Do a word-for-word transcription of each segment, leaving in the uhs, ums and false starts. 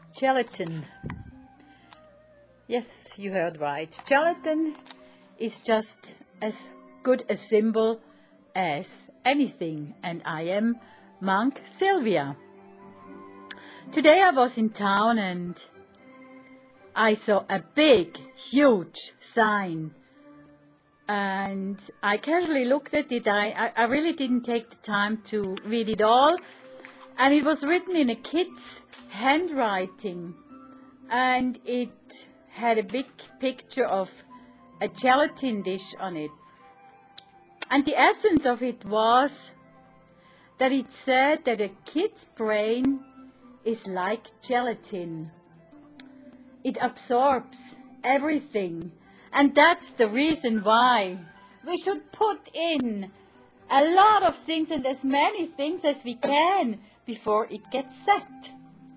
Gelatin. Yes, you heard right. Gelatin is just as good a symbol as anything, and I am Monk Sylvia. Today I was in town and I saw a big, huge sign, and I casually looked at it. I, I, I really didn't take the time to read it all, and it was written in a kid's handwriting, and it had a big picture of a gelatin dish on it. And the essence of it was that it said that a kid's brain is like gelatin. It absorbs everything. And that's the reason why we should put in a lot of things and as many things as we can before it gets set.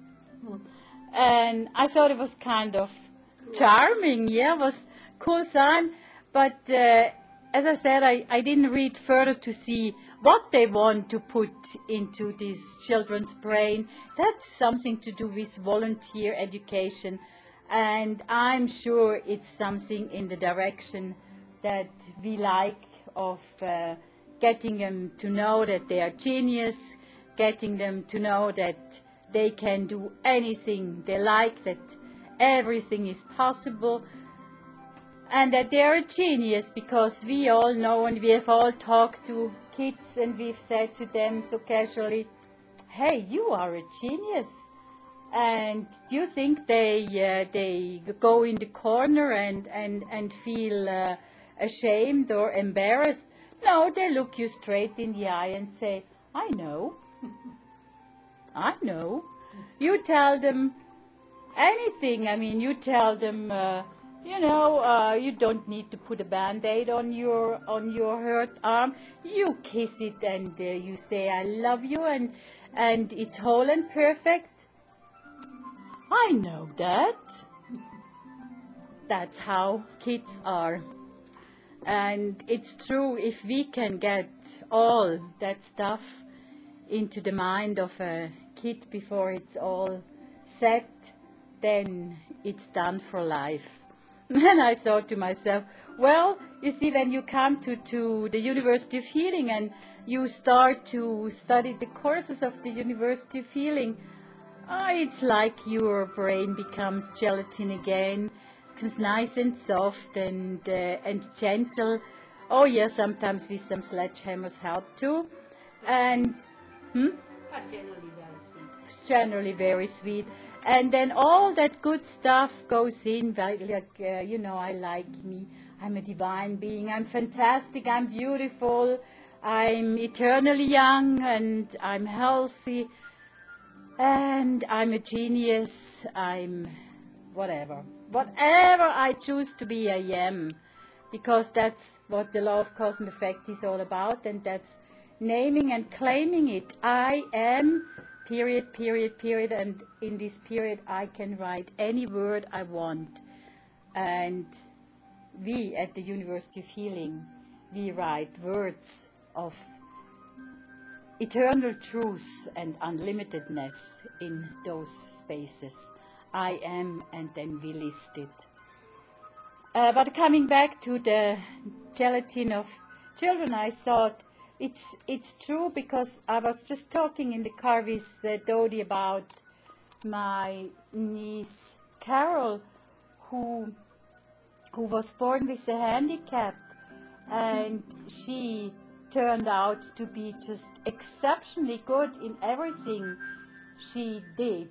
And I thought it was kind of charming, yeah, it was cool sign. But uh, as I said, I, I didn't read further to see what they want to put into this children's brain. That's something to do with volunteer education. And I'm sure it's something in the direction that we like of uh, getting them to know that they are genius, getting them to know that they can do anything they like, that everything is possible, and that they are a genius, because we all know and we have all talked to kids and we've said to them so casually, hey, you are a genius. And do you think they uh, they go in the corner and, and, and feel uh, ashamed or embarrassed? No, they look you straight in the eye and say, I know. I know. You tell them anything. I mean, you tell them, uh, you know, uh, you don't need to put a Band-Aid on your on your hurt arm. You kiss it and uh, you say, I love you, and and it's whole and perfect. I know that. That's how kids are. And it's true, if we can get all that stuff into the mind of a kid before it's all set, then it's done for life. And I thought to myself, well, you see, when you come to, to the University of Healing and you start to study the courses of the University of Healing, oh, it's like your brain becomes gelatin again, becomes nice and soft and uh, and gentle. Oh yeah, sometimes with some sledgehammers help too. And hmm? But generally very sweet. Generally very sweet. And then all that good stuff goes in, like, like uh, you know, I like me. I'm a divine being. I'm fantastic. I'm beautiful. I'm eternally young and I'm healthy. And I'm a genius. I'm whatever. Whatever I choose to be, I am. Because that's what the law of cause and effect is all about. And that's naming and claiming it. I am, period, period, period. And in this period, I can write any word I want. And we at the University of Healing, we write words of eternal truth and unlimitedness in those spaces. I am, and then we list it. Uh, but coming back to the gelatin of children, I thought it's it's true, because I was just talking in the car with uh, Dodi about my niece Carol, who who was born with a handicap, and she turned out to be just exceptionally good in everything she did.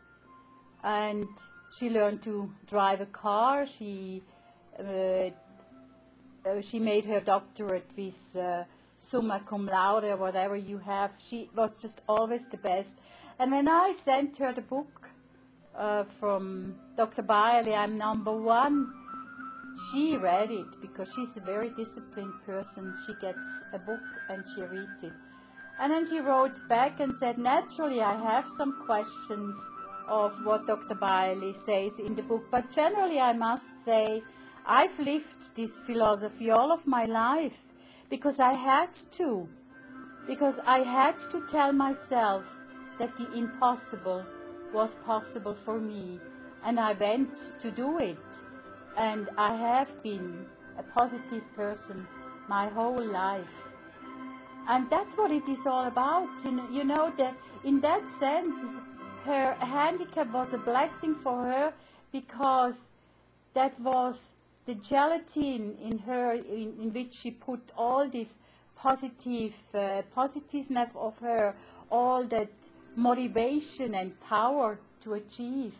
And she learned to drive a car. She uh, uh, she made her doctorate with uh, summa cum laude, or whatever you have. She was just always the best. And when I sent her the book uh, from Doctor Byerly, I'm number one, she read it, because she's a very disciplined person. She gets a book and she reads it. And then she wrote back and said, naturally, I have some questions of what Doctor Byerly says in the book, but generally I must say I've lived this philosophy all of my life, because I had to. Because I had to tell myself that the impossible was possible for me, and I went to do it. And I have been a positive person my whole life. And that's what it is all about. You know, you know that in that sense, her handicap was a blessing for her, because that was the gelatin in her, in, in which she put all this positive, uh, positiveness of her, all that motivation and power to achieve.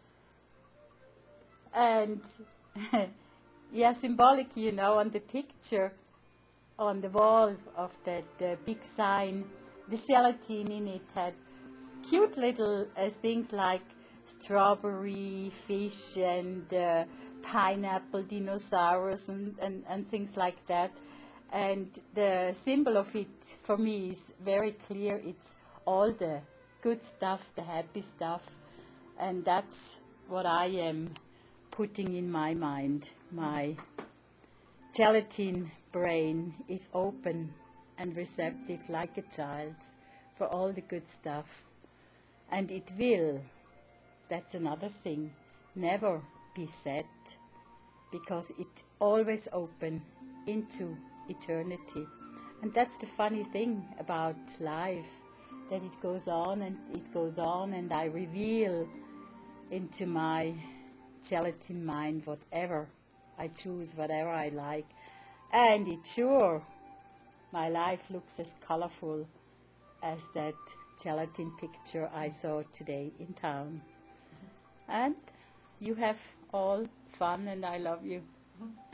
And yeah, symbolic, you know, on the picture, on the wall of that uh, big sign, the gelatin in it had cute little uh, things like strawberry, fish, and uh, pineapple, dinosaurs, and, and, and things like that. And the symbol of it for me is very clear. It's all the good stuff, the happy stuff. And that's what I am putting in my mind. My gelatin brain is open and receptive like a child's for all the good stuff. And it will, that's another thing, never be set, because it's always open into eternity. And that's the funny thing about life, that it goes on and it goes on, and I reveal into my gelatin mind whatever I choose, whatever I like. And it's sure, my life looks as colorful as that gelatin picture I saw today in town. And you have all fun, and I love you.